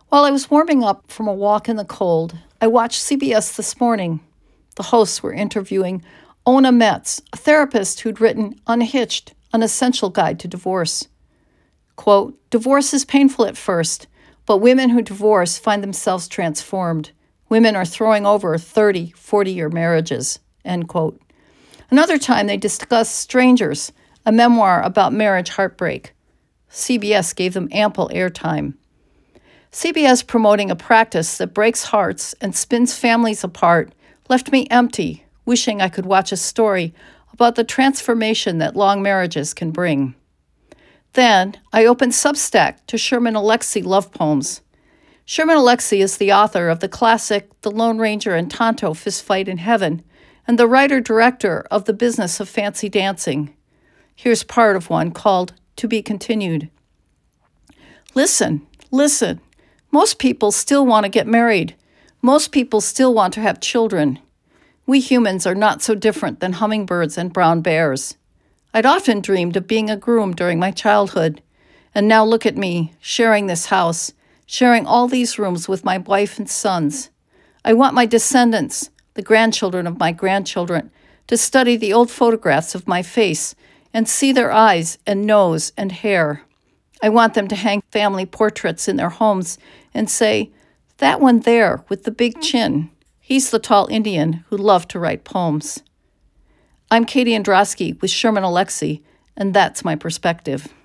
While I was warming up from a walk in the cold, I watched CBS This Morning. The hosts were interviewing Ona Metz, a therapist who'd written Unhitched, an essential guide to divorce. Quote, "Divorce is painful at first, but women who divorce find themselves transformed. Women are throwing over 30, 40-year marriages," end quote. Another time they discussed Strangers, a memoir about marriage heartbreak. CBS gave them ample airtime. CBS promoting a practice that breaks hearts and spins families apart left me empty, wishing I could watch a story about the transformation that long marriages can bring. Then I opened Substack to Sherman Alexie love poems. Sherman Alexie is the author of the classic The Lone Ranger and Tonto Fistfight in Heaven and the writer-director of The Business of Fancy Dancing. Here's part of one called To Be Continued. Listen, listen. Most people still want to get married. Most people still want to have children. We humans are not so different than hummingbirds and brown bears. I'd often dreamed of being a groom during my childhood, and now look at me, sharing this house, sharing all these rooms with my wife and sons. I want my descendants, the grandchildren of my grandchildren, to study the old photographs of my face and see their eyes and nose and hair. I want them to hang family portraits in their homes and say, "That one there with the big chin, he's the tall Indian who loved to write poems." I'm Katie Androsky with Sherman Alexie, and that's my perspective.